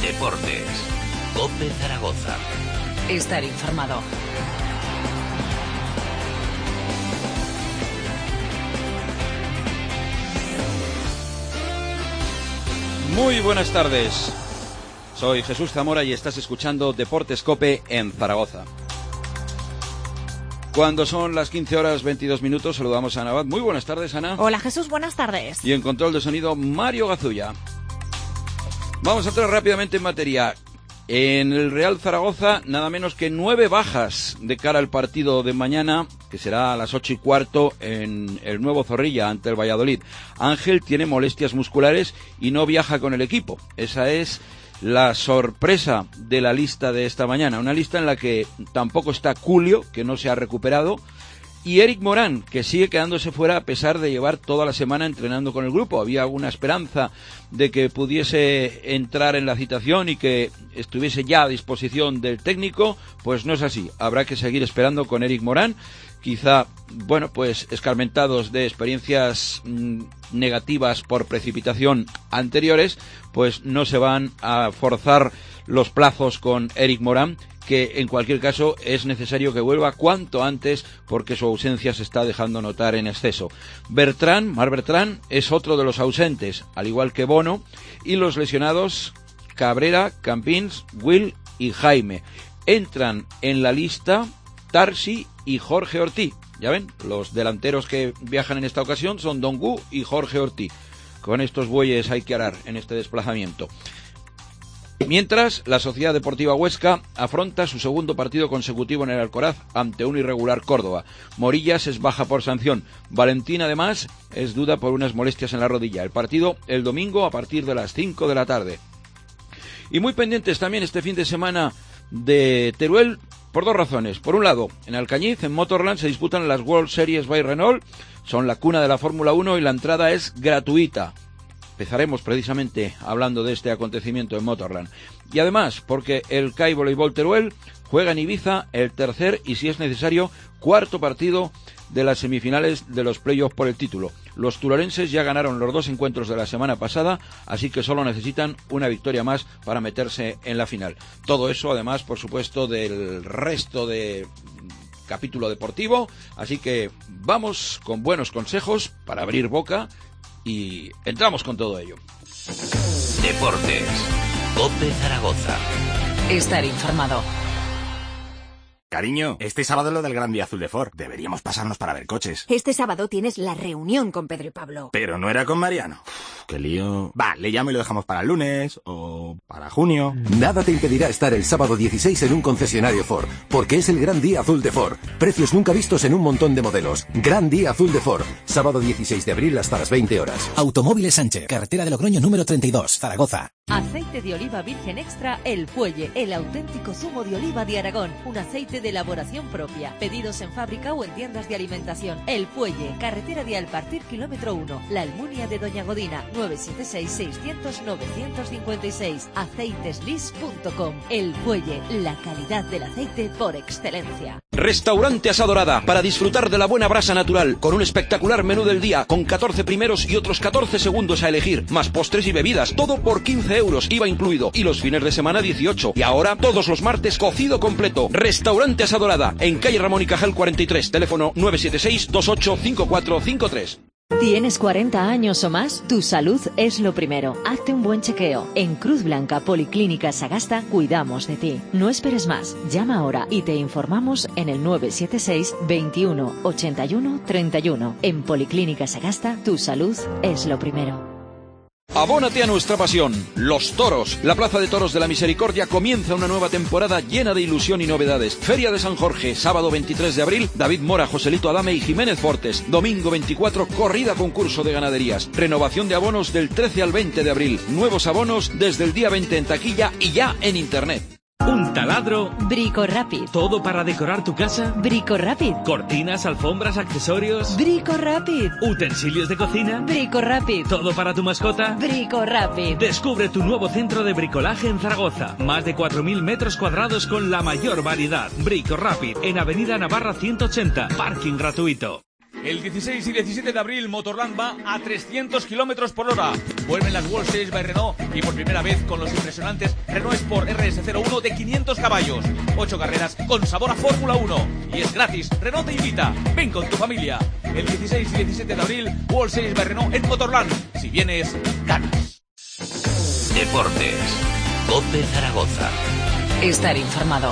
Deportes. COPE Zaragoza. Estar informado. Muy buenas tardes. Soy Jesús Zamora y estás escuchando Deportes COPE en Zaragoza. Cuando son las 15 horas 22 minutos, saludamos a Ana Abad. Muy buenas tardes, Ana. Hola, Jesús, buenas tardes. Y en control de sonido, Mario Gazulla. Vamos a entrar rápidamente en materia. En el Real Zaragoza, nada menos que 9 bajas de cara al partido de mañana, que será a las 8:15 en el Nuevo Zorrilla ante el Valladolid. Ángel tiene molestias musculares y no viaja con el equipo. Esa es la sorpresa de la lista de esta mañana. Una lista en la que tampoco está Julio, que no se ha recuperado, y Eric Morán, que sigue quedándose fuera a pesar de llevar toda la semana entrenando con el grupo. Había alguna esperanza de que pudiese entrar en la citación y que estuviese ya a disposición del técnico. Pues no es así. Habrá que seguir esperando con Eric Morán. Quizá, bueno, pues escarmentados de experiencias negativas por precipitación anteriores, pues no se van a forzar los plazos con Eric Morán, que en cualquier caso es necesario que vuelva cuanto antes porque su ausencia se está dejando notar en exceso. Marc Bertrand es otro de los ausentes, al igual que Bono, y los lesionados Cabrera, Campins, Will y Jaime. Entran en la lista Tarsi y Jorge Ortiz. Ya ven, los delanteros que viajan en esta ocasión son Dongu y Jorge Ortiz. Con estos bueyes hay que arar en este desplazamiento. Mientras, la Sociedad Deportiva Huesca afronta su segundo partido consecutivo en el Alcoraz ante un irregular Córdoba. Morillas es baja por sanción. Valentín, además, es duda por unas molestias en la rodilla. El partido el domingo a partir de las 5 de la tarde. Y muy pendientes también este fin de semana de Teruel por dos razones. Por un lado, en Alcañiz, en Motorland, se disputan las World Series by Renault. Son la cuna de la Fórmula 1 y la entrada es gratuita. Empezaremos precisamente hablando de este acontecimiento en Motorland. Y además, porque el CAI Voleibol Teruel juega en Ibiza el tercer y, si es necesario, cuarto partido de las semifinales de los playoffs por el título. Los turolenses ya ganaron los 2 encuentros de la semana pasada, así que solo necesitan una victoria más para meterse en la final. Todo eso, además, por supuesto, del resto de capítulo deportivo. Así que vamos con buenos consejos para abrir boca y entramos con todo ello. Deportes. COPE Zaragoza. Estar informado. Cariño, este sábado lo del Gran Día Azul de Ford. Deberíamos pasarnos para ver coches. Este sábado tienes la reunión con Pedro y Pablo. Pero no era con Mariano. Qué lío. Va, le llamo y lo dejamos para el lunes o para junio. Nada te impedirá estar el sábado 16 en un concesionario Ford, porque es el Gran Día Azul de Ford. Precios nunca vistos en un montón de modelos. Gran Día Azul de Ford. Sábado 16 de abril hasta las 20 horas. Automóviles Sánchez, carretera de Logroño número 32, Zaragoza. Aceite de oliva virgen extra El Fuelle, el auténtico zumo de oliva de Aragón, un aceite de elaboración propia. Pedidos en fábrica o en tiendas de alimentación. El Fuelle, carretera de Alpartir, kilómetro 1, La Almunia de Doña Godina, 976-600-956, aceiteslis.com. El Fuelle, la calidad del aceite por excelencia. Restaurante Asadorada, para disfrutar de la buena brasa natural, con un espectacular menú del día, con 14 primeros y otros 14 segundos a elegir, más postres y bebidas, todo por 15 euros, IVA incluido, y los fines de semana 18, y ahora todos los martes cocido completo. Restaurante Asadorada, en calle Ramón y Cajal 43, teléfono 976-285453. ¿Tienes 40 años o más? Tu salud es lo primero. Hazte un buen chequeo. En Cruz Blanca Policlínica Sagasta cuidamos de ti. No esperes más. Llama ahora y te informamos en el 976 21 81 31. En Policlínica Sagasta, tu salud es lo primero. Abónate a nuestra pasión, los toros. La Plaza de Toros de la Misericordia comienza una nueva temporada llena de ilusión y novedades. Feria de San Jorge, sábado 23 de abril, David Mora, Joselito Adame y Jiménez Fortes. Domingo 24, corrida concurso de ganaderías. Renovación de abonos del 13 al 20 de abril. Nuevos abonos desde el día 20 en taquilla y ya en internet. Un taladro. Brico Rapid. ¿Todo para decorar tu casa? Brico Rapid. Cortinas, alfombras, accesorios. Brico Rapid. ¿Utensilios de cocina? Brico Rapid. ¿Todo para tu mascota? Brico Rapid. Descubre tu nuevo centro de bricolaje en Zaragoza. Más de 4.000 metros cuadrados con la mayor variedad. Brico Rapid, en Avenida Navarra 180. Parking gratuito. El 16 y 17 de abril, Motorland va a 300 kilómetros por hora. Vuelven las World Series by Renault y por primera vez con los impresionantes Renault Sport RS01 de 500 caballos. 8 carreras con sabor a Fórmula 1. Y es gratis. Renault te invita. Ven con tu familia. El 16 y 17 de abril, World Series by Renault en Motorland. Si vienes, ganas. Deportes. COPE Zaragoza. Estar informado.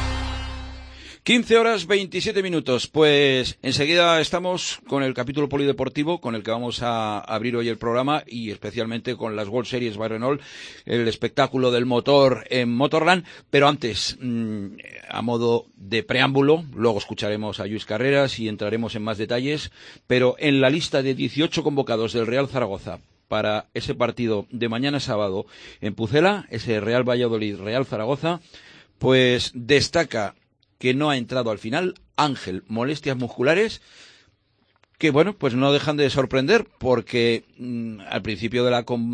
15 horas 27 minutos. Pues enseguida estamos con el capítulo polideportivo con el que vamos a abrir hoy el programa y especialmente con las World Series by Renault, el espectáculo del motor en Motorland. Pero antes, a modo de preámbulo, luego escucharemos a Lluís Carreras y entraremos en más detalles, pero en la lista de 18 convocados del Real Zaragoza para ese partido de mañana sábado en Pucela, ese Real Valladolid-Real Zaragoza, pues destaca que no ha entrado al final Ángel, molestias musculares que, bueno, pues no dejan de sorprender porque al principio de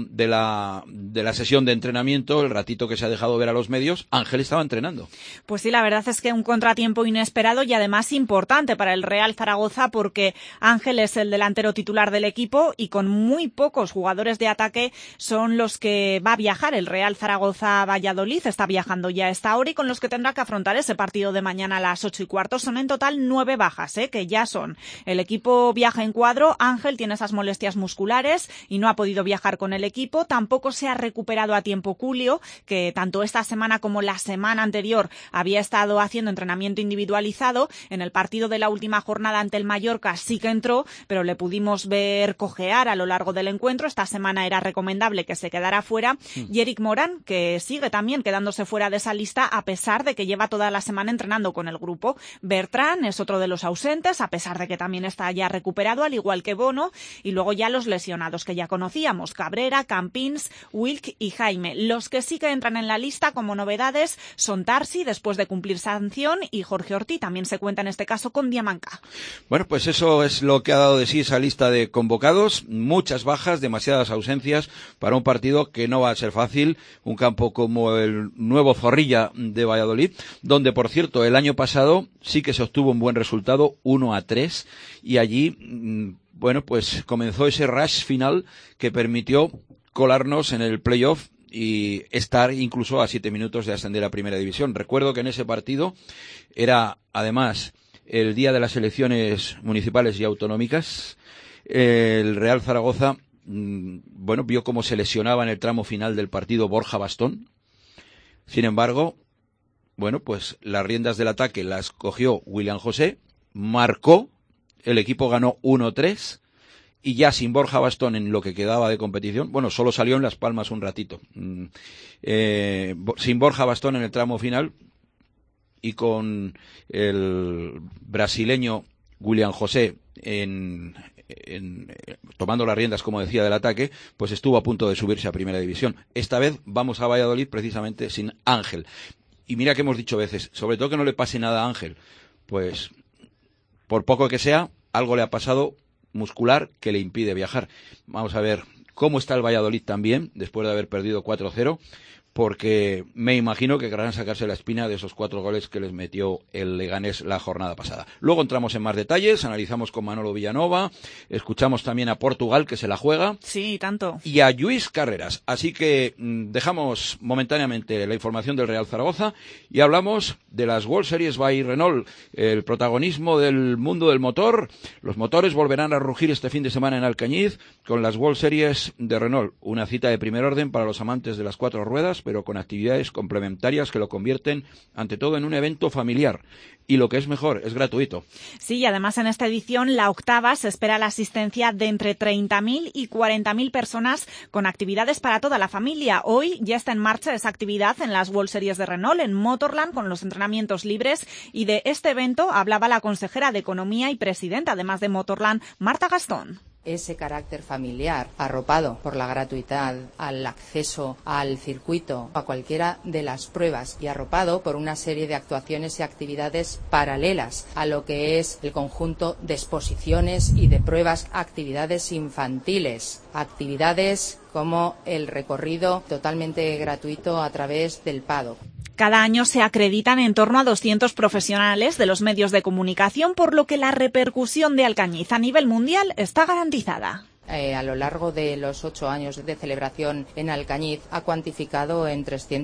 la sesión de entrenamiento, el ratito que se ha dejado ver a los medios, Ángel estaba entrenando. Pues sí, la verdad es que un contratiempo inesperado y además importante para el Real Zaragoza porque Ángel es el delantero titular del equipo y con muy pocos jugadores de ataque son los que va a viajar el Real Zaragoza a Valladolid. Está viajando ya a esta hora y con los que tendrá que afrontar ese partido de mañana a las 8:15. Son en total 9 bajas, que ya son. El equipo viaja en cuadro. Ángel tiene esas molestias musculares y no ha podido viajar con el equipo. Tampoco se ha recuperado a tiempo Julio, que tanto esta semana como la semana anterior había estado haciendo entrenamiento individualizado. En el partido de la última jornada ante el Mallorca sí que entró, pero le pudimos ver cojear a lo largo del encuentro. Esta semana era recomendable que se quedara fuera. Y Eric Morán, que sigue también quedándose fuera de esa lista a pesar de que lleva toda la semana entrenando con el grupo. Bertrán es otro de los ausentes, a pesar de que también está ya recuperado, al igual que Bono, y luego ya los lesionados que ya conocíamos, Cabrera, Campins, Wilk y Jaime. Los que sí que entran en la lista como novedades son Tarsi, después de cumplir sanción, y Jorge Ortiz, también se cuenta en este caso con Diamanca. Bueno, pues eso es lo que ha dado de sí esa lista de convocados, muchas bajas, demasiadas ausencias para un partido que no va a ser fácil, un campo como el nuevo Zorrilla de Valladolid, donde por cierto el año pasado sí que se obtuvo un buen resultado, 1-3, y allí, bueno, pues comenzó ese rush final que permitió colarnos en el playoff y estar incluso a 7 minutos de ascender a Primera División. Recuerdo que en ese partido era, además, el día de las elecciones municipales y autonómicas. El Real Zaragoza, bueno, vio cómo se lesionaba en el tramo final del partido Borja Bastón. Sin embargo, bueno, pues las riendas del ataque las cogió William José, marcó, el equipo ganó 1-3 y ya sin Borja Bastón en lo que quedaba de competición, bueno, solo salió en Las Palmas un ratito, sin Borja Bastón en el tramo final y con el brasileño William José tomando las riendas, como decía, del ataque, pues estuvo a punto de subirse a Primera División. Esta vez vamos a Valladolid precisamente sin Ángel. Y mira que hemos dicho veces, sobre todo que no le pase nada a Ángel, pues por poco que sea, algo le ha pasado muscular que le impide viajar. Vamos a ver cómo está el Valladolid también, después de haber perdido 4-0, porque me imagino que querrán sacarse la espina de esos 4 goles que les metió el Leganés la jornada pasada. Luego entramos en más detalles, analizamos con Manolo Villanova, escuchamos también a Portugal, que se la juega. Sí, tanto. Y a Lluís Carreras. Así que dejamos momentáneamente la información del Real Zaragoza y hablamos de las World Series by Renault, el protagonismo del mundo del motor. Los motores volverán a rugir este fin de semana en Alcañiz con las World Series de Renault. Una cita de primer orden para los amantes de las 4 ruedas, pero con actividades complementarias que lo convierten, ante todo, en un evento familiar. Y lo que es mejor, es gratuito. Sí, y además en esta edición, la octava, se espera la asistencia de entre 30.000 y 40.000 personas con actividades para toda la familia. Hoy ya está en marcha esa actividad en las World Series de Renault, en Motorland, con los entrenamientos libres. Y de este evento hablaba la consejera de Economía y presidenta, además de Motorland, Marta Gastón. Ese carácter familiar, arropado por la gratuidad al acceso al circuito, a cualquiera de las pruebas y arropado por una serie de actuaciones y actividades paralelas a lo que es el conjunto de exposiciones y de pruebas, actividades infantiles, actividades como el recorrido totalmente gratuito a través del paddock. Cada año se acreditan en torno a 200 profesionales de los medios de comunicación, por lo que la repercusión de Alcañiz a nivel mundial está garantizada. A lo largo de los 8 años de celebración en Alcañiz ha cuantificado en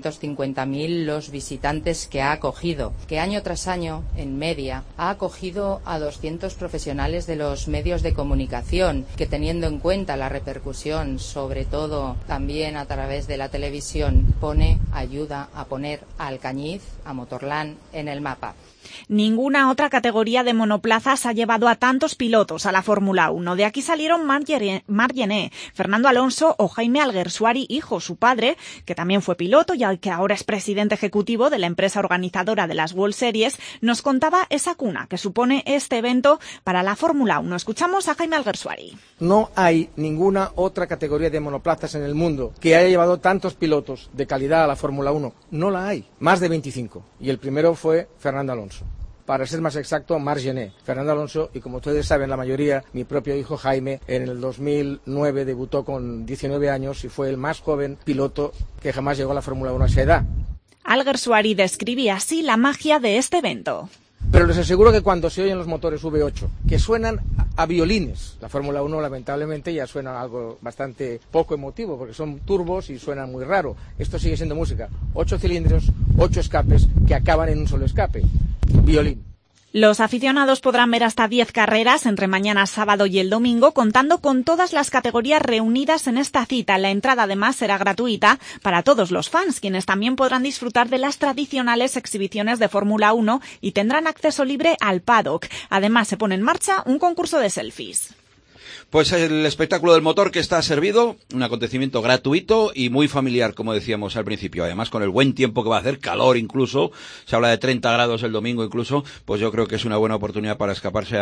350.000 los visitantes que ha acogido, que año tras año, en media, ha acogido a 200 profesionales de los medios de comunicación, que teniendo en cuenta la repercusión, sobre todo también a través de la televisión, ayuda a poner a Alcañiz, a Motorland, en el mapa. Ninguna otra categoría de monoplazas ha llevado a tantos pilotos a la Fórmula 1. De aquí salieron Marc Gené, Fernando Alonso o Jaime Alguersuari, hijo, su padre, que también fue piloto y que ahora es presidente ejecutivo de la empresa organizadora de las World Series, nos contaba esa cuna que supone este evento para la Fórmula 1. Escuchamos a Jaime Alguersuari. No hay ninguna otra categoría de monoplazas en el mundo que haya llevado tantos pilotos de calidad a la Fórmula 1. No la hay. Más de 25. Y el primero fue Fernando Alonso. Para ser más exacto, Marc Gené, Fernando Alonso y, como ustedes saben, la mayoría, mi propio hijo Jaime, en el 2009 debutó con 19 años y fue el más joven piloto que jamás llegó a la Fórmula 1 a esa edad. Alguersuari describía así la magia de este evento. Pero les aseguro que cuando se oyen los motores V8, que suenan a violines, la Fórmula 1 lamentablemente ya suena algo bastante poco emotivo, porque son turbos y suenan muy raro. Esto sigue siendo música. 8 cilindros, 8 escapes que acaban en un solo escape. Violín. Los aficionados podrán ver hasta 10 carreras entre mañana sábado y el domingo, contando con todas las categorías reunidas en esta cita. La entrada además será gratuita para todos los fans, quienes también podrán disfrutar de las tradicionales exhibiciones de Fórmula 1 y tendrán acceso libre al paddock. Además se pone en marcha un concurso de selfies. Pues el espectáculo del motor que está servido, un acontecimiento gratuito y muy familiar, como decíamos al principio. Además, con el buen tiempo que va a hacer, calor incluso, se habla de 30 grados el domingo incluso, pues yo creo que es una buena oportunidad para escaparse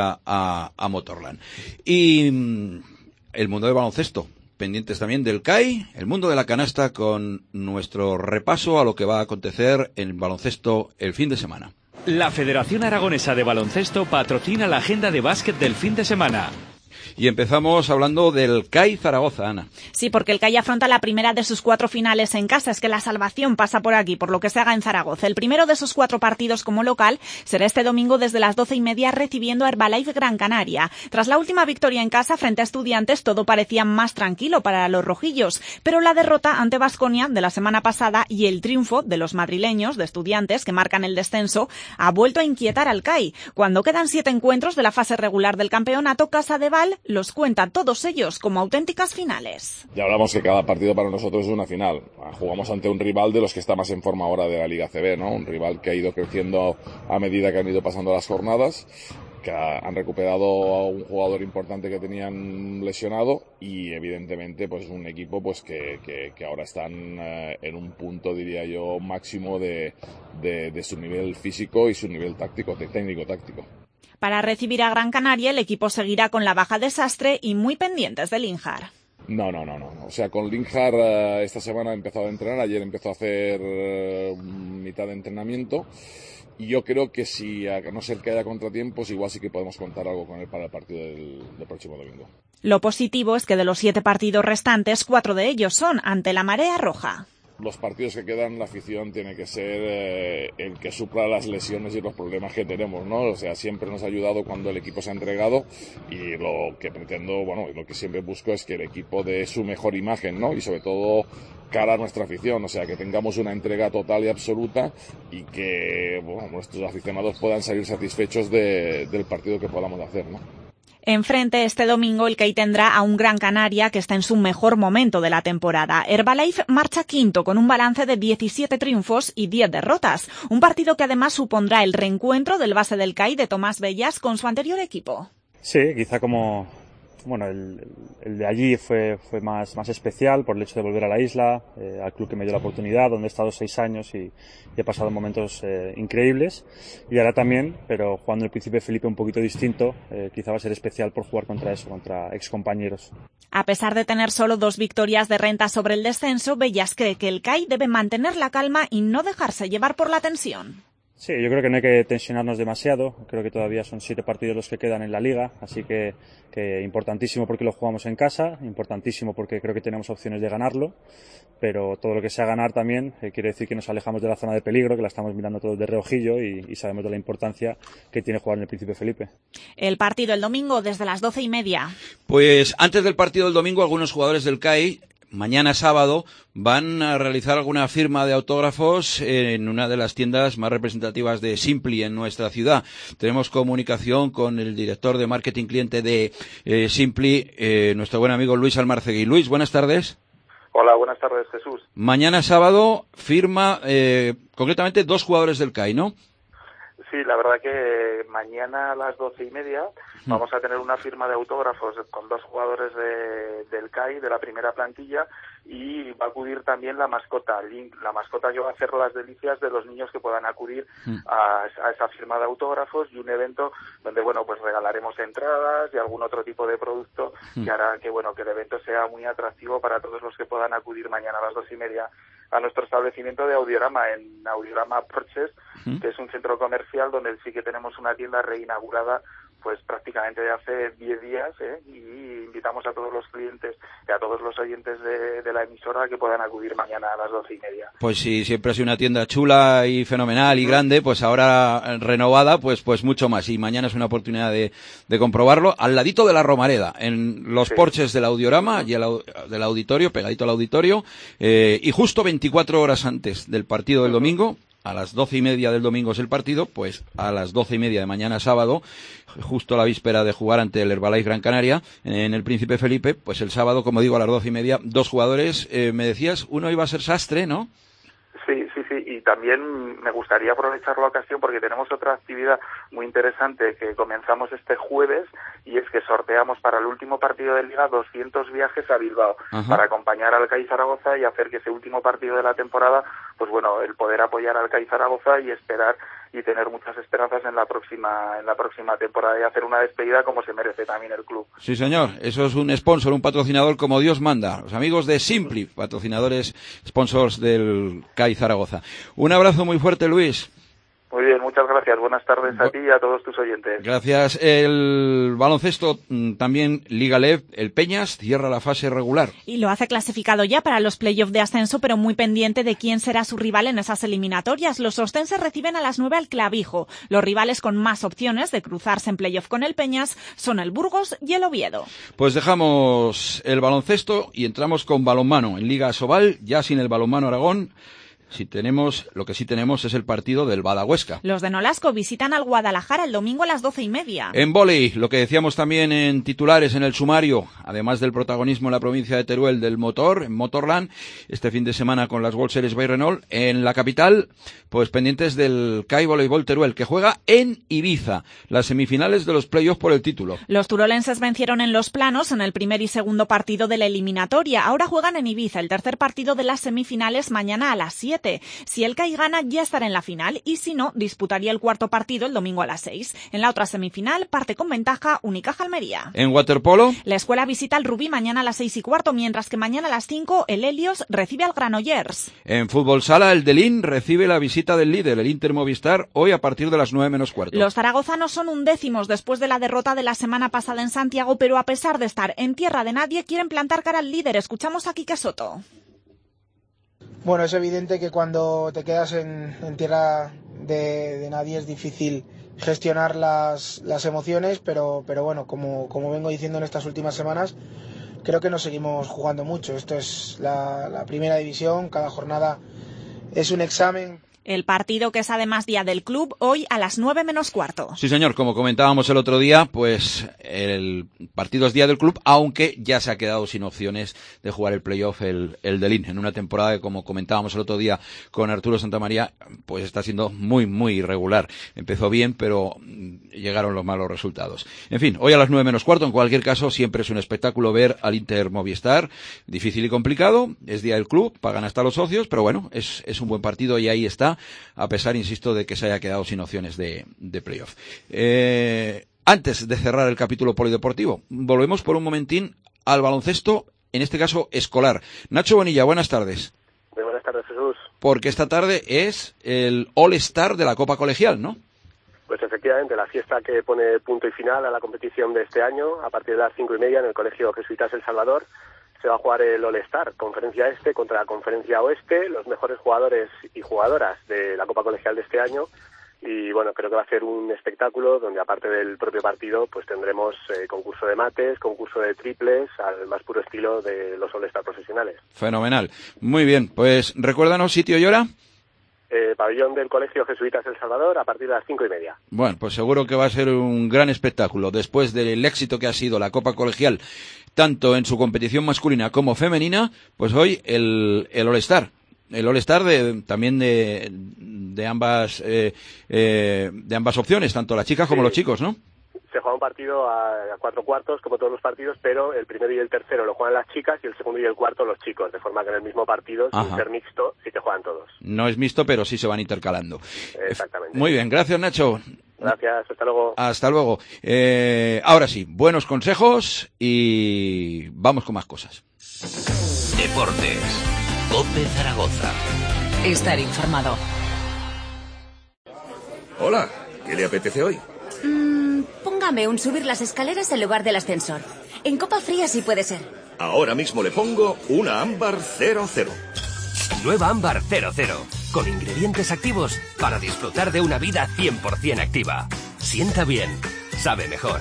a Motorland. Y el mundo del baloncesto, pendientes también del CAI, el mundo de la canasta, con nuestro repaso a lo que va a acontecer en baloncesto el fin de semana. La Federación Aragonesa de Baloncesto patrocina la agenda de básquet del fin de semana. Y empezamos hablando del CAI Zaragoza, Ana. Sí, porque el CAI afronta la primera de sus 4 finales en casa. Es que la salvación pasa por aquí, por lo que se haga en Zaragoza. El primero de esos 4 partidos como local será este domingo desde las 12:30 recibiendo a Herbalife Gran Canaria. Tras la última victoria en casa frente a Estudiantes, todo parecía más tranquilo para los rojillos, pero la derrota ante Baskonia de la semana pasada y el triunfo de los madrileños de Estudiantes, que marcan el descenso, ha vuelto a inquietar al CAI. Cuando quedan 7 encuentros de la fase regular del campeonato, Casadeval los cuenta todos ellos como auténticas finales. Ya hablamos que cada partido para nosotros es una final. Jugamos ante un rival de los que está más en forma ahora de la Liga CB, ¿no? Un rival que ha ido creciendo a medida que han ido pasando las jornadas, que han recuperado a un jugador importante que tenían lesionado y evidentemente pues es un equipo pues que ahora están en un punto, diría yo, máximo de su nivel físico y su nivel táctico, técnico-táctico. Para recibir a Gran Canaria, el equipo seguirá con la baja de Sastre y muy pendientes de Linhar. No. O sea, con Linhar esta semana ha empezado a entrenar, ayer empezó a hacer mitad de entrenamiento y yo creo que si, a no ser que haya contratiempos, igual sí que podemos contar algo con él para el partido del próximo domingo. Lo positivo es que de los 7 partidos restantes, 4 de ellos son ante la Marea Roja. Los partidos que quedan, la afición tiene que ser el que supla las lesiones y los problemas que tenemos, ¿no? O sea, siempre nos ha ayudado cuando el equipo se ha entregado y lo que pretendo, lo que siempre busco es que el equipo dé su mejor imagen, ¿no? Y sobre todo cara a nuestra afición, o sea, que tengamos una entrega total y absoluta y que nuestros aficionados puedan salir satisfechos del partido que podamos hacer, ¿no? Enfrente este domingo el CAI tendrá a un Gran Canaria que está en su mejor momento de la temporada. Herbalife marcha quinto con un balance de 17 triunfos y 10 derrotas. Un partido que además supondrá el reencuentro del base del CAI de Tomás Bellas con su anterior equipo. Sí, quizá como... el de allí fue más especial por el hecho de volver a la isla, al club que me dio la oportunidad, donde he estado 6 años y he pasado momentos increíbles. Y ahora también, pero jugando el Príncipe Felipe un poquito distinto, quizá va a ser especial por jugar contra excompañeros. A pesar de tener solo 2 victorias de renta sobre el descenso, Bellas cree que el CAI debe mantener la calma y no dejarse llevar por la tensión. Sí, yo creo que no hay que tensionarnos demasiado. Creo que todavía son 7 partidos los que quedan en la Liga, así que importantísimo porque lo jugamos en casa, importantísimo porque creo que tenemos opciones de ganarlo, pero todo lo que sea ganar también quiere decir que nos alejamos de la zona de peligro, que la estamos mirando todos de reojillo y sabemos de la importancia que tiene jugar en el Príncipe Felipe. El partido el domingo desde las 12:30. Pues antes del partido del domingo, algunos jugadores del CAI mañana sábado van a realizar alguna firma de autógrafos en una de las tiendas más representativas de Simply en nuestra ciudad. Tenemos comunicación con el director de marketing cliente de Simply, nuestro buen amigo Luis Almarcegui. Luis, buenas tardes. Hola, buenas tardes, Jesús. Mañana sábado firma concretamente 2 jugadores del CAI, ¿no? Sí, la verdad que mañana a las 12:30 vamos a tener una firma de autógrafos con 2 jugadores del CAI, de la primera plantilla, y va a acudir también la mascota, Link, la mascota que va a hacer las delicias de los niños que puedan acudir a esa firma de autógrafos, y un evento donde, bueno, pues regalaremos entradas y algún otro tipo de producto que hará que, bueno, que el evento sea muy atractivo para todos los que puedan acudir mañana a las 2:30 a nuestro establecimiento de Audiorama, en Audiorama Porches, que es un centro comercial donde sí que tenemos una tienda reinaugurada pues prácticamente de hace 10 días, y invitamos a todos los clientes y a todos los oyentes de la emisora que puedan acudir mañana a las 12:30. Pues sí, siempre ha sido una tienda chula y fenomenal y grande, pues ahora renovada, pues mucho más. Y mañana es una oportunidad de comprobarlo al ladito de la Romareda, en los porches del Audiorama y del auditorio, pegadito al auditorio, y justo 24 horas antes del partido del domingo. A las 12:30 del domingo es el partido, pues a las 12:30 de mañana sábado, justo a la víspera de jugar ante el Herbalife Gran Canaria, en el Príncipe Felipe, pues el sábado, como digo, a las 12:30, 2 jugadores, me decías, uno iba a ser Sastre, ¿no? Sí, y también me gustaría aprovechar la ocasión porque tenemos otra actividad muy interesante que comenzamos este jueves, y es que sorteamos para el último partido de Liga 200 viajes a Bilbao para acompañar al CAI Zaragoza y hacer que ese último partido de la temporada, pues bueno, el poder apoyar al CAI Zaragoza y esperar y tener muchas esperanzas en la próxima temporada y hacer una despedida como se merece también el club. Sí, señor, eso es un sponsor, un patrocinador como Dios manda. Los amigos de Simply, patrocinadores, sponsors del CAI Zaragoza. Un abrazo muy fuerte, Luis. Muy bien, muchas gracias. Buenas tardes a ti y a todos tus oyentes. Gracias. El baloncesto también, Liga LEB, el Peñas cierra la fase regular. Y lo hace clasificado ya para los playoffs de ascenso, pero muy pendiente de quién será su rival en esas eliminatorias. Los ostenses reciben a las 9 al Clavijo. Los rivales con más opciones de cruzarse en playoff con el Peñas son el Burgos y el Oviedo. Pues dejamos el baloncesto y entramos con balonmano. En Liga Asobal, ya sin el balonmano Aragón, lo que sí tenemos es el partido del Badahuesca. Los de Nolasco visitan al Guadalajara el domingo a las 12:30. En vóley, lo que decíamos también en titulares en el sumario, además del protagonismo en la provincia de Teruel del motor, en Motorland, este fin de semana con las World Series by Renault, en la capital, pues pendientes del CAI Voleibol Teruel, que juega en Ibiza, las semifinales de los playoffs por el título. Los turolenses vencieron en Los Planos en el primer y segundo partido de la eliminatoria. Ahora juegan en Ibiza, el tercer partido de las semifinales mañana a las 7. Si el CAI gana, ya estará en la final, y si no, disputaría el cuarto partido el domingo a las 6. En la otra semifinal, parte con ventaja Unicaja Almería. En waterpolo, la escuela visita al Rubí mañana a las 6:15, mientras que mañana a las 5 el Helios recibe al Granollers. En fútbol sala, el Delín recibe la visita del líder, el Inter Movistar, hoy a partir de las 9:15. Los zaragozanos son undécimos después de la derrota de la semana pasada en Santiago, pero a pesar de estar en tierra de nadie, quieren plantar cara al líder. Escuchamos a Quique Soto. Bueno, es evidente que cuando te quedas en tierra de nadie es difícil gestionar las emociones, pero bueno, como vengo diciendo en estas últimas semanas, creo que nos seguimos jugando mucho. Esto es la primera división, cada jornada es un examen. El partido, que es además día del club, hoy a las 9:15. Sí, señor, como comentábamos el otro día, pues el partido es día del club, aunque ya se ha quedado sin opciones de jugar el playoff el Delín, en una temporada que, como comentábamos el otro día con Arturo Santamaría, pues está siendo muy, muy irregular. Empezó bien, pero llegaron los malos resultados. En fin, hoy a las 9:15, en cualquier caso, siempre es un espectáculo ver al Inter Movistar, difícil y complicado, es día del club, pagan hasta los socios, pero bueno, es un buen partido y ahí está, a pesar, insisto, de que se haya quedado sin opciones de playoff. Antes de cerrar el capítulo polideportivo, volvemos por un momentín al baloncesto, en este caso escolar. Nacho Bonilla, buenas tardes. Muy buenas tardes. tardes, Jesús. Porque esta tarde es el All-Star de la Copa Colegial, ¿no? Pues efectivamente, la fiesta que pone punto y final a la competición de este año, a partir de las 5:30 en el Colegio Jesuitas El Salvador, se va a jugar el All-Star, Conferencia Este contra la Conferencia Oeste, los mejores jugadores y jugadoras de la Copa Colegial de este año. Y bueno, creo que va a ser un espectáculo donde, aparte del propio partido, pues tendremos concurso de mates, concurso de triples, al más puro estilo de los All-Star profesionales. Fenomenal. Muy bien, pues recuérdanos sitio y hora. Pabellón del Colegio Jesuitas El Salvador, a partir de las 5:30. Bueno, pues seguro que va a ser un gran espectáculo. Después del éxito que ha sido la Copa Colegial, tanto en su competición masculina como femenina, pues hoy el All-Star. El All-Star también de ambas opciones, tanto las chicas como los chicos, ¿no? Se juega un partido a 4 cuartos, como todos los partidos, pero el primero y el tercero lo juegan las chicas y el segundo y el cuarto los chicos, de forma que en el mismo partido, sin ser mixto, sí que juegan todos. No es mixto, pero sí se van intercalando. Exactamente. Muy bien, gracias, Nacho. Gracias, hasta luego. Hasta luego. Ahora sí, buenos consejos y vamos con más cosas. Deportes. COPE Zaragoza. Estar informado. Hola, ¿qué le apetece hoy? Póngame un subir las escaleras en lugar del ascensor. En copa fría sí puede ser. Ahora mismo le pongo una ámbar 00. Nueva ámbar 00, con ingredientes activos para disfrutar de una vida 100% activa. Sienta bien, sabe mejor.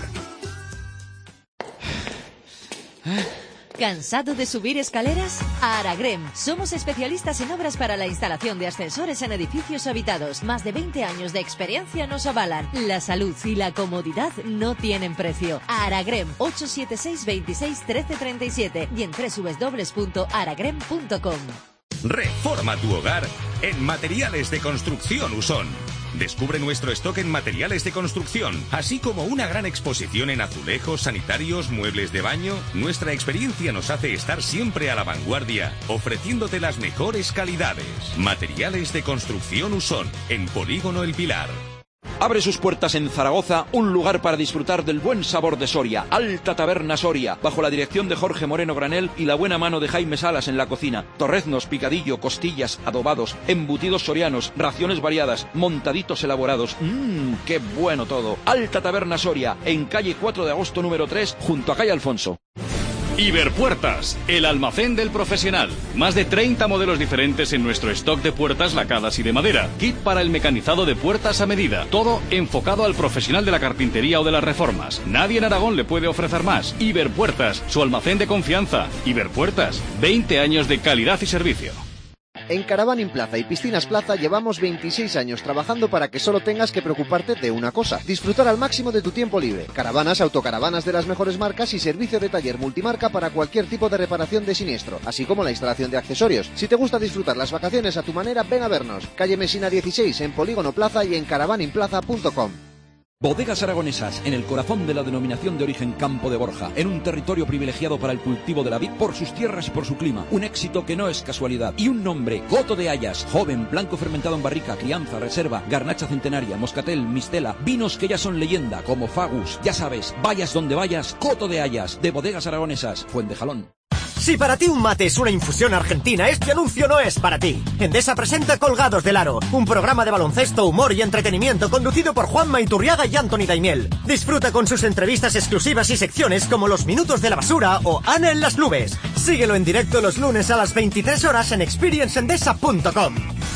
¿Cansado de subir escaleras? A Aragrem. Somos especialistas en obras para la instalación de ascensores en edificios habitados. Más de 20 años de experiencia nos avalan. La salud y la comodidad no tienen precio. Aragrem, 876 26 13 37 y en www.aragrem.com. Reforma tu hogar en Materiales de Construcción Usón. Descubre nuestro stock en materiales de construcción, así como una gran exposición en azulejos, sanitarios, muebles de baño. Nuestra experiencia nos hace estar siempre a la vanguardia, ofreciéndote las mejores calidades. Materiales de Construcción Usón, en Polígono El Pilar. Abre sus puertas en Zaragoza un lugar para disfrutar del buen sabor de Soria, Alta Taberna Soria, bajo la dirección de Jorge Moreno Granel y la buena mano de Jaime Salas en la cocina. Torreznos, picadillo, costillas, adobados, embutidos sorianos, raciones variadas, montaditos elaborados. ¡Qué bueno todo! Alta Taberna Soria, en calle 4 de agosto número 3, junto a calle Alfonso. Iberpuertas, el almacén del profesional. Más de 30 modelos diferentes en nuestro stock de puertas lacadas y de madera. Kit para el mecanizado de puertas a medida. Todo enfocado al profesional de la carpintería o de las reformas. Nadie en Aragón le puede ofrecer más. Iberpuertas, su almacén de confianza. Iberpuertas, 20 años de calidad y servicio. En Caravaning Plaza y Piscinas Plaza llevamos 26 años trabajando para que solo tengas que preocuparte de una cosa: disfrutar al máximo de tu tiempo libre. Caravanas, autocaravanas de las mejores marcas y servicio de taller multimarca para cualquier tipo de reparación de siniestro, así como la instalación de accesorios. Si te gusta disfrutar las vacaciones a tu manera, ven a vernos. Calle Mesina 16 en Polígono Plaza y en caravaningplaza.com. Bodegas Aragonesas, en el corazón de la denominación de origen Campo de Borja, en un territorio privilegiado para el cultivo de la vid por sus tierras y por su clima. Un éxito que no es casualidad. Y un nombre: Coto de Hayas, joven, blanco fermentado en barrica, crianza, reserva, garnacha centenaria, moscatel, mistela, vinos que ya son leyenda, como Fagus. Ya sabes, vayas donde vayas, Coto de Hayas, de Bodegas Aragonesas, Fuentejalón. Si para ti un mate es una infusión argentina, este anuncio no es para ti. Endesa presenta Colgados del Aro, un programa de baloncesto, humor y entretenimiento conducido por Juanma Iturriaga y Anthony Daimiel. Disfruta con sus entrevistas exclusivas y secciones como Los Minutos de la Basura o Ana en las Nubes. Síguelo en directo los lunes a las 23 horas en experienceendesa.com.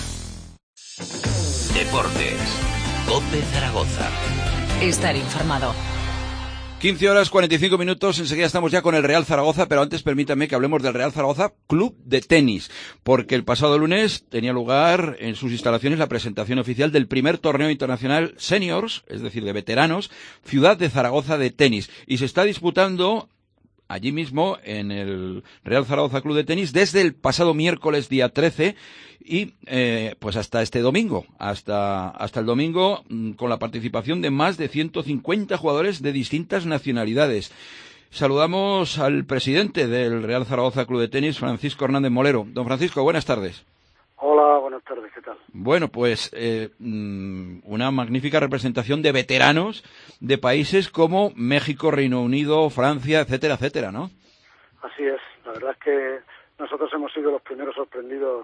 Deportes. COPE Zaragoza. Estar informado. 15 horas 45 minutos, enseguida estamos ya con el Real Zaragoza, pero antes permítanme que hablemos del Real Zaragoza Club de Tenis, porque el pasado lunes tenía lugar en sus instalaciones la presentación oficial del primer torneo internacional Seniors, es decir, de veteranos, Ciudad de Zaragoza de tenis, y se está disputando allí mismo en el Real Zaragoza Club de Tenis desde el pasado miércoles día 13 y pues hasta este domingo, hasta el domingo, con la participación de más de 150 jugadores de distintas nacionalidades. Saludamos al presidente del Real Zaragoza Club de Tenis, Francisco Hernández Molero. Don Francisco, buenas tardes. Hola, buenas tardes, ¿qué tal? Bueno, pues una magnífica representación de veteranos de países como México, Reino Unido, Francia, etcétera, etcétera, ¿no? Así es, la verdad es que nosotros hemos sido los primeros sorprendidos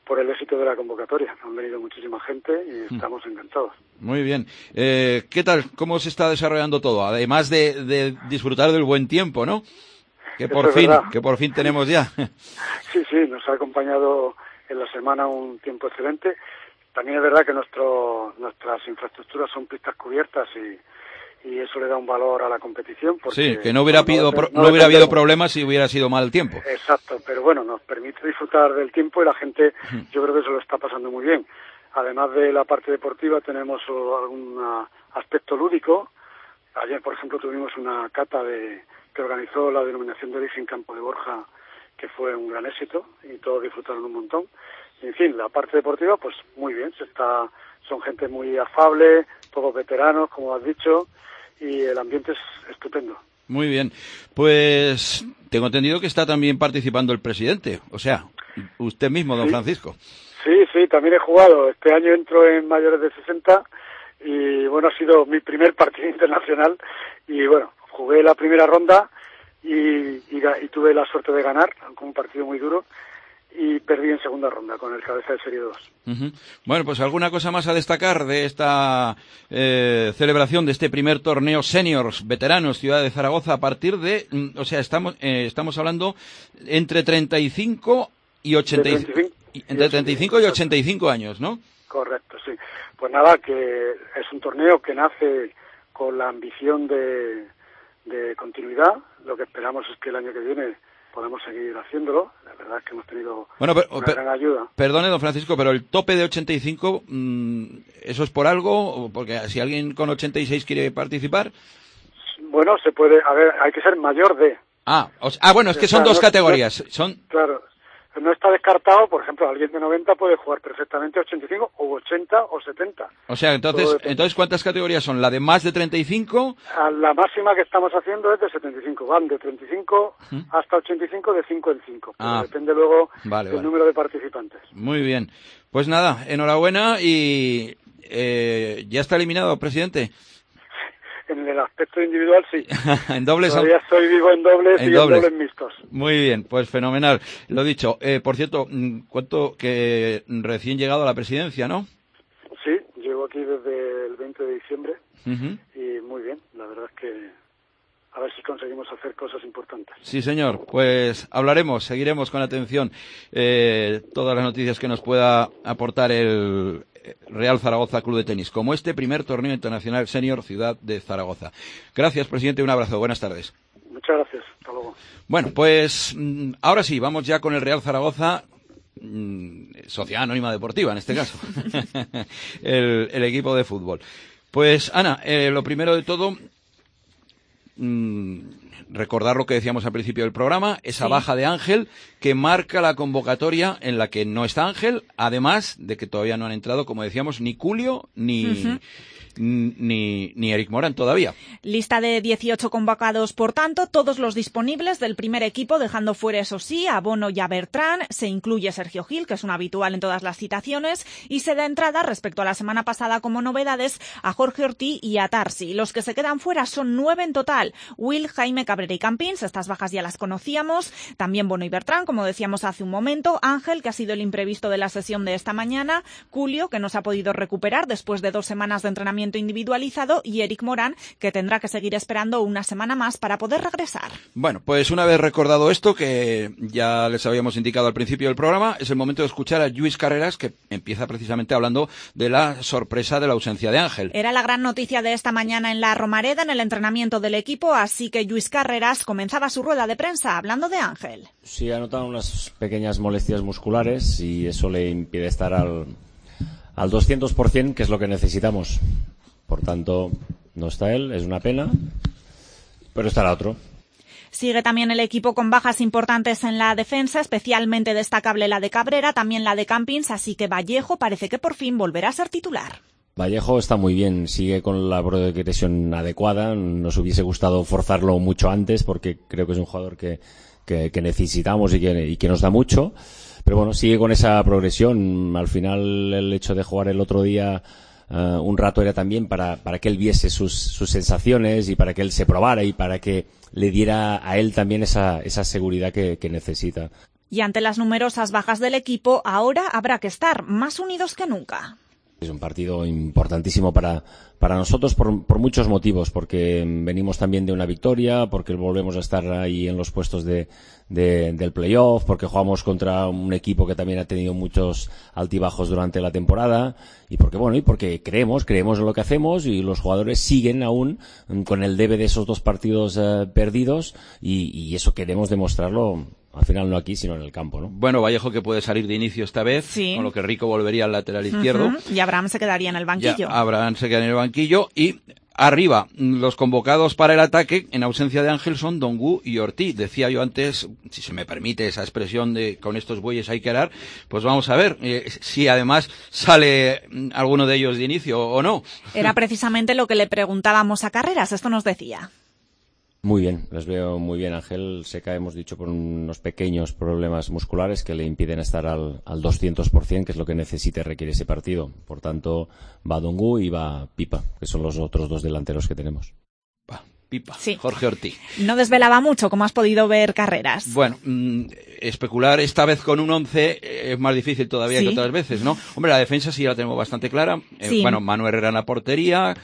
por el éxito de la convocatoria. Han venido muchísima gente y estamos encantados. Muy bien. ¿Qué tal? ¿Cómo se está desarrollando todo? Además de disfrutar del buen tiempo, ¿no? Que por fin tenemos ya. Sí, nos ha acompañado en la semana un tiempo excelente. También es verdad que nuestras infraestructuras son pistas cubiertas y eso le da un valor a la competición. Sí, que no hubiera habido problemas si hubiera sido mal el tiempo. Exacto, pero bueno, nos permite disfrutar del tiempo y la gente, yo creo que se lo está pasando muy bien. Además de la parte deportiva, tenemos algún aspecto lúdico. Ayer, por ejemplo, tuvimos una cata que organizó la Denominación de Origen Campo de Borja, que fue un gran éxito y todos disfrutaron un montón. Y, en fin, la parte deportiva, pues muy bien, son gente muy afable, todos veteranos, como has dicho, y el ambiente es estupendo. Muy bien, pues tengo entendido que está también participando el presidente, o sea, usted mismo, don Francisco. Sí, también he jugado. Este año entro en mayores de 60 y, bueno, ha sido mi primer partido internacional y, bueno, jugué la primera ronda y tuve la suerte de ganar, aunque un partido muy duro, y perdí en segunda ronda con el cabeza de serie 2. Bueno, pues alguna cosa más a destacar de esta celebración de este primer torneo seniors veteranos Ciudad de Zaragoza a partir de, o sea, estamos hablando entre 35 y 85 años, ¿no? Correcto, sí. Pues nada, que es un torneo que nace con la ambición de continuidad. Lo que esperamos es que el año que viene podemos seguir haciéndolo. La verdad es que hemos tenido una gran ayuda. Perdone, don Francisco, pero el tope de 85, ¿eso es por algo? Porque si alguien con 86 quiere participar... Bueno, se puede... A ver, hay que ser mayor de... Bueno, es que son dos categorías. Claro. No está descartado, por ejemplo, alguien de 90 puede jugar perfectamente 85 o 80 o 70. O sea, entonces ¿cuántas categorías son? ¿La de más de 35? La máxima que estamos haciendo es de 75. Van de 35 hasta 85 de 5 en 5. Pero depende luego del número de participantes. Muy bien. Pues nada, enhorabuena y ya está eliminado, presidente. En el aspecto individual, sí. En dobles. Todavía estoy vivo en dobles y en dobles mixtos. Muy bien, pues fenomenal. Lo dicho, por cierto, cuento que recién llegado a la presidencia, ¿no? Sí, llego aquí desde el 20 de diciembre y muy bien. La verdad es que a ver si conseguimos hacer cosas importantes. Sí, señor. Pues seguiremos con atención todas las noticias que nos pueda aportar el Real Zaragoza Club de Tenis, como este primer torneo internacional senior Ciudad de Zaragoza. Gracias, presidente, un abrazo, buenas tardes. Muchas gracias, hasta luego. Bueno, pues ahora sí, vamos ya con el Real Zaragoza, Sociedad Anónima Deportiva en este caso, el equipo de fútbol. Pues Ana, lo primero de todo, recordar lo que decíamos al principio del programa, esa baja de Ángel que marca la convocatoria en la que no está Ángel, además de que todavía no han entrado, como decíamos, ni Culio ni Eric Morán todavía. Lista de 18 convocados, por tanto, todos los disponibles del primer equipo, dejando fuera, eso sí, a Bono y a Bertrán. Se incluye Sergio Gil, que es un habitual en todas las citaciones, y se da entrada, respecto a la semana pasada como novedades, a Jorge Ortí y a Tarsi. Los que se quedan fuera son 9 en total: Will, Jaime, Cabrera y Campins. Estas bajas ya las conocíamos. También Bono y Bertrán, como decíamos hace un momento. Ángel, que ha sido el imprevisto de la sesión de esta mañana. Culio, que no se ha podido recuperar después de 2 semanas de entrenamiento individualizado, y Eric Morán, que tendrá que seguir esperando una semana más para poder regresar. Bueno, pues una vez recordado esto, que ya les habíamos indicado al principio del programa, es el momento de escuchar a Lluís Carreras, que empieza precisamente hablando de la sorpresa de la ausencia de Ángel. Era la gran noticia de esta mañana en la Romareda, en el entrenamiento del equipo, así que Lluís Carreras comenzaba su rueda de prensa hablando de Ángel. Sí, ha notado unas pequeñas molestias musculares y eso le impide estar al 200%, que es lo que necesitamos. Por tanto, no está él, es una pena, pero estará otro. Sigue también el equipo con bajas importantes en la defensa, especialmente destacable la de Cabrera, también la de Campins, así que Vallejo parece que por fin volverá a ser titular. Vallejo está muy bien, sigue con la progresión adecuada. Nos hubiese gustado forzarlo mucho antes porque creo que es un jugador que necesitamos y que nos da mucho. Pero bueno, sigue con esa progresión. Al final el hecho de jugar el otro día un rato era también para que él viese sus sensaciones y para que él se probara y para que le diera a él también esa seguridad que necesita. Y ante las numerosas bajas del equipo, ahora habrá que estar más unidos que nunca. Es un partido importantísimo para nosotros por muchos motivos, porque venimos también de una victoria, porque volvemos a estar ahí en los puestos del playoff, porque jugamos contra un equipo que también ha tenido muchos altibajos durante la temporada, y porque creemos en lo que hacemos, y los jugadores siguen aún con el debe de esos 2 partidos perdidos, y eso queremos demostrarlo. Al final no aquí, sino en el campo, ¿no? Bueno, Vallejo que puede salir de inicio esta vez, sí, con lo que Rico volvería al lateral izquierdo. Y Abraham se quedaría en el banquillo. Abraham se queda en el banquillo y arriba, los convocados para el ataque, en ausencia de Ángel, son Dongu y Ortiz. Decía yo antes, si se me permite esa expresión de con estos bueyes hay que arar, pues vamos a ver si además sale alguno de ellos de inicio o no. Era precisamente lo que le preguntábamos a Carreras, esto nos decía. Muy bien, les veo muy bien. Ángel se cae, hemos dicho, por unos pequeños problemas musculares que le impiden estar al 200%, que es lo que necesita y requiere ese partido. Por tanto, va Dongu y va Pipa, que son los otros 2 delanteros que tenemos. Pipa, sí. Jorge Ortiz. No desvelaba mucho, como has podido ver, Carreras. Bueno, especular esta vez con un 11 es más difícil todavía que otras veces, ¿no? Hombre, la defensa sí la tenemos bastante clara. Sí. Bueno, Manu Herrera en la portería.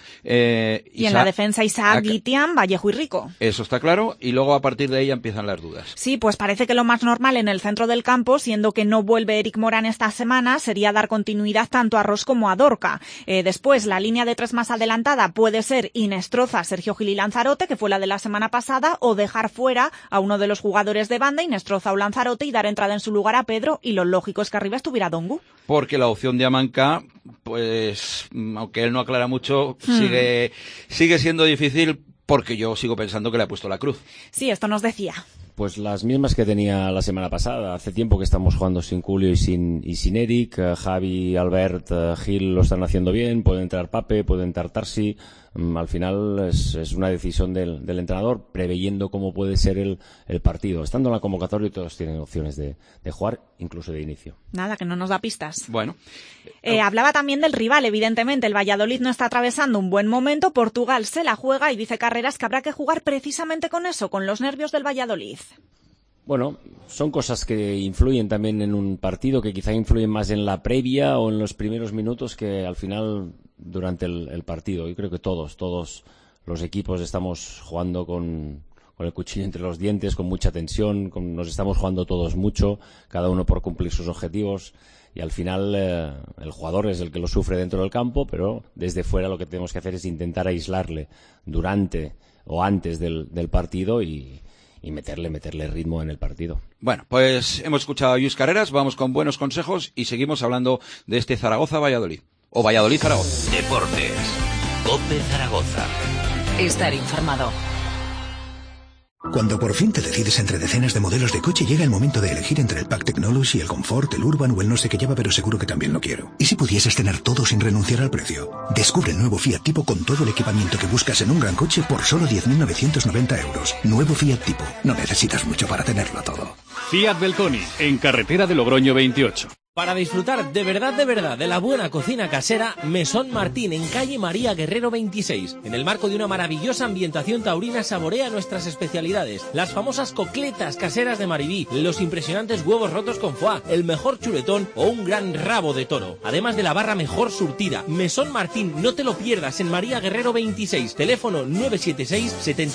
Y en la defensa Isaac, Guitián, Vallejo y Rico. Eso está claro. Y luego a partir de ahí empiezan las dudas. Sí, pues parece que lo más normal en el centro del campo, siendo que no vuelve Eric Morán esta semana, sería dar continuidad tanto a Ros como a Dorca. Después, la línea de 3 más adelantada puede ser Inestroza, Sergio Gil y Lanzarote, que fue la de la semana pasada, o dejar fuera a uno de los jugadores de banda, Inestroza o Lanzarote, y dar entrada en su lugar a Pedro, y lo lógico es que arriba estuviera Dongu. Porque la opción de Amanca, pues, aunque él no aclara mucho, sigue siendo difícil, porque yo sigo pensando que le ha puesto la cruz. Sí, esto nos decía. Pues las mismas que tenía la semana pasada. Hace tiempo que estamos jugando sin Julio y sin Eric. Javi, Albert, Gil lo están haciendo bien. Puede entrar Pape, puede entrar Tarsi. Al final es una decisión del entrenador, preveyendo cómo puede ser el partido. Estando en la convocatoria, todos tienen opciones de jugar, incluso de inicio. Nada, que no nos da pistas. Bueno. Hablaba también del rival, evidentemente. El Valladolid no está atravesando un buen momento. Portugal se la juega y dice Carreras que habrá que jugar precisamente con eso, con los nervios del Valladolid. Bueno, son cosas que influyen también en un partido, que quizá influyen más en la previa o en los primeros minutos que al final durante el partido. Yo creo que todos los equipos estamos jugando con el cuchillo entre los dientes, con mucha tensión, nos estamos jugando todos mucho, cada uno por cumplir sus objetivos, y al final el jugador es el que lo sufre dentro del campo, pero desde fuera lo que tenemos que hacer es intentar aislarle durante o antes del partido y meterle ritmo en el partido. Bueno, pues hemos escuchado a Luis Carreras, vamos con buenos consejos y seguimos hablando de este Zaragoza-Valladolid. O Valladolid-Zaragoza. Deportes. COPE Zaragoza. Estar informado. Cuando por fin te decides entre decenas de modelos de coche, llega el momento de elegir entre el Pack Technology, el Comfort, el Urban o el no sé qué lleva, pero seguro que también lo quiero. ¿Y si pudieses tener todo sin renunciar al precio? Descubre el nuevo Fiat Tipo con todo el equipamiento que buscas en un gran coche por solo 10.990 euros. Nuevo Fiat Tipo. No necesitas mucho para tenerlo todo. Fiat Belconi, en carretera de Logroño 28. Para disfrutar de verdad de la buena cocina casera, Mesón Martín en calle María Guerrero 26. En el marco de una maravillosa ambientación taurina, saborea nuestras especialidades. Las famosas cocletas caseras de Maribí, los impresionantes huevos rotos con foie, el mejor chuletón o un gran rabo de toro. Además de la barra mejor surtida. Mesón Martín, no te lo pierdas, en María Guerrero 26. Teléfono 976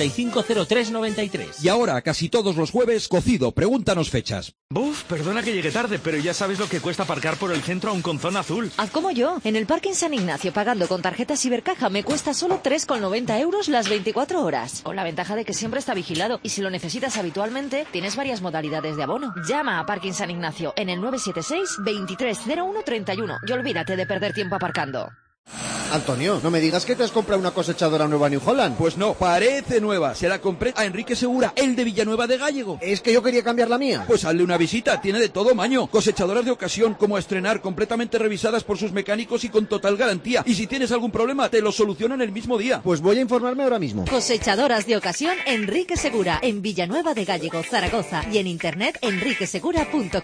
750393. Y ahora, casi todos los jueves, cocido. Pregúntanos fechas. Buf, perdona que llegue tarde, pero ya sabes lo que cuesta aparcar por el centro a un Conzón azul. Haz como yo. En el Parking San Ignacio, pagando con tarjeta Cibercaja, me cuesta solo 3,90 euros las 24 horas. Con la ventaja de que siempre está vigilado. Y si lo necesitas habitualmente, tienes varias modalidades de abono. Llama a Parking San Ignacio en el 976 230131 y olvídate de perder tiempo aparcando. Antonio, no me digas que te has comprado una cosechadora nueva New Holland. Pues no, parece nueva. Se la compré a Enrique Segura, el de Villanueva de Gállego. Es que yo quería cambiar la mía. Pues hazle una visita, tiene de todo maño. Cosechadoras de ocasión, como a estrenar, completamente revisadas por sus mecánicos y con total garantía. Y si tienes algún problema, te lo solucionan el mismo día. Pues voy a informarme ahora mismo. Cosechadoras de ocasión Enrique Segura, en Villanueva de Gállego, Zaragoza, y en internet enriquesegura.com.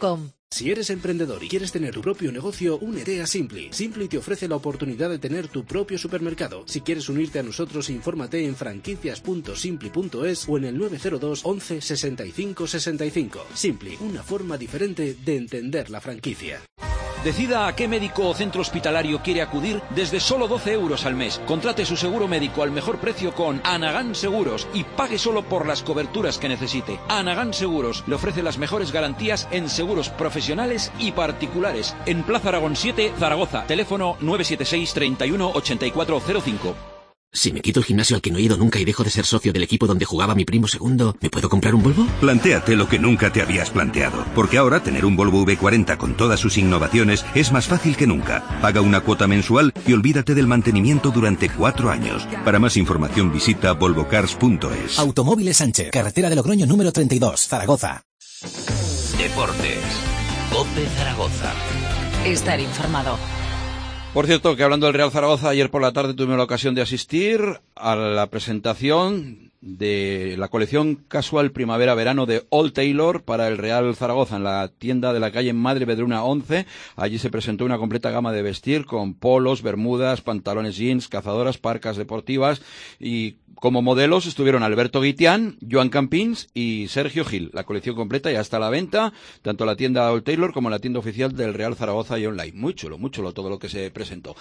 Si eres emprendedor y quieres tener tu propio negocio, únete a Simply. Simply te ofrece la oportunidad de tener tu propio supermercado. Si quieres unirte a nosotros, infórmate en franquicias.simply.es o en el 902 11 65 65. Simply, una forma diferente de entender la franquicia. Decida a qué médico o centro hospitalario quiere acudir desde solo 12 euros al mes. Contrate su seguro médico al mejor precio con Anagán Seguros y pague solo por las coberturas que necesite. Anagán Seguros le ofrece las mejores garantías en seguros profesionales y particulares. En Plaza Aragón 7, Zaragoza. Teléfono 976 31 8405. Si me quito el gimnasio al que no he ido nunca y dejo de ser socio del equipo donde jugaba mi primo segundo, ¿me puedo comprar un Volvo? Plantéate lo que nunca te habías planteado, porque ahora tener un Volvo V40 con todas sus innovaciones es más fácil que nunca. Paga una cuota mensual y olvídate del mantenimiento durante 4 años. Para más información visita volvocars.es. Automóviles Sánchez, carretera de Logroño número 32, Zaragoza. Deportes. COPE Zaragoza. Estar informado. Por cierto, que hablando del Real Zaragoza, ayer por la tarde tuvimos la ocasión de asistir a la presentación de la colección casual primavera-verano de Old Taylor para el Real Zaragoza en la tienda de la calle Madre Vedruna 11. Allí se presentó una completa gama de vestir con polos, bermudas, pantalones jeans, cazadoras, parcas deportivas, y como modelos estuvieron Alberto Guitián, Joan Campins y Sergio Gil. La colección completa ya está a la venta, tanto la tienda Old Taylor como la tienda oficial del Real Zaragoza y online. Muy chulo todo lo que se presentó.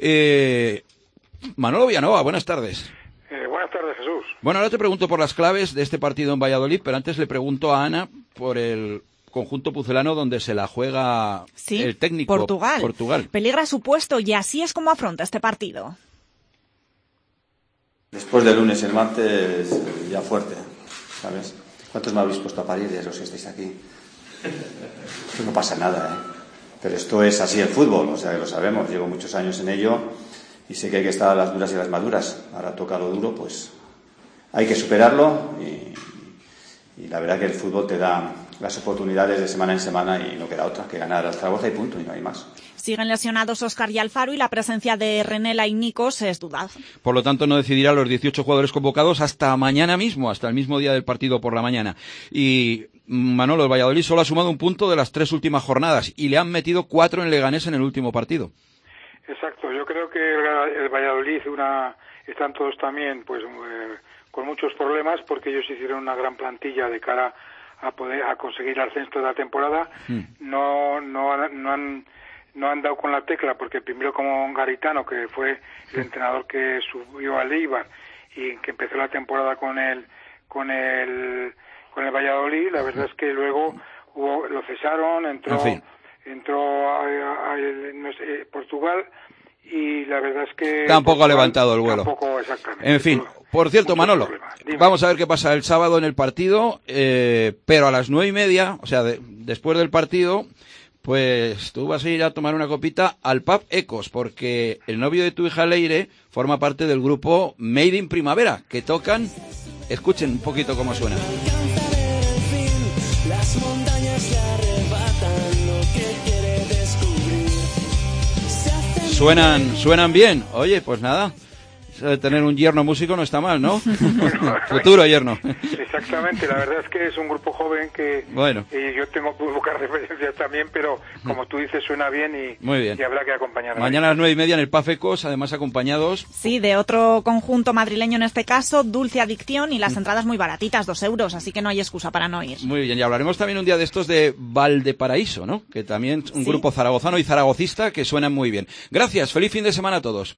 Manolo Villanova, buenas tardes. Buenas tardes, Jesús. Bueno, ahora te pregunto por las claves de este partido en Valladolid, pero antes le pregunto a Ana por el conjunto pucelano donde se la juega el técnico. Portugal. Peligra su puesto y así es como afronta este partido. Después del lunes y el martes ya fuerte, ¿sabes? ¿Cuántos me habéis puesto a parir de los que estáis aquí? No pasa nada, ¿eh? Pero esto es así el fútbol, o sea, que lo sabemos, llevo muchos años en ello y sé que hay que estar a las duras y a las maduras. Ahora toca lo duro, pues hay que superarlo y la verdad que el fútbol te da las oportunidades de semana en semana y no queda otra que ganar al Zaragoza y punto, y no hay más. Siguen lesionados Óscar y Alfaro y la presencia de Renela y Nikos es dudada. Por lo tanto, no decidirá los 18 jugadores convocados hasta mañana mismo, hasta el mismo día del partido por la mañana. Y Manolo, el Valladolid solo ha sumado un punto de las 3 últimas jornadas y le han metido 4 en Leganés en el último partido. Exacto, yo creo que el Valladolid están todos también pues con muchos problemas porque ellos hicieron una gran plantilla de cara a conseguir el ascenso de la temporada. No han dado con la tecla porque primero como Garitano, que fue el entrenador que subió al Eibar y que empezó la temporada con el Valladolid, la verdad es que luego lo cesaron, entró Portugal y la verdad es que tampoco ha levantado el vuelo. Tampoco, exactamente. En fin, por cierto, Manolo, vamos a ver qué pasa el sábado en el partido, pero a las 9:30, o sea, después del partido, pues tú vas a ir a tomar una copita al pub Ecos, porque el novio de tu hija Leire forma parte del grupo Made in Primavera, que tocan, escuchen un poquito cómo suena. Las montañas le arrebatan lo que quiere descubrir. Suenan bien. Oye, pues nada, tener un yerno músico no está mal, ¿no? Futuro yerno. Exactamente, la verdad es que es un grupo joven que bueno. Yo tengo pocas referencias también, pero como tú dices suena bien y, muy bien. Y habrá que acompañar. Mañana a las 9:30 en el Pub Ecos, además acompañados. Sí, de otro conjunto madrileño en este caso, Dulce Adicción, y las entradas muy baratitas, 2 euros, así que no hay excusa para no ir. Muy bien, y hablaremos también un día de estos de Valdeparaíso, ¿no? Que también es un grupo zaragozano y zaragocista que suenan muy bien. Gracias, feliz fin de semana a todos.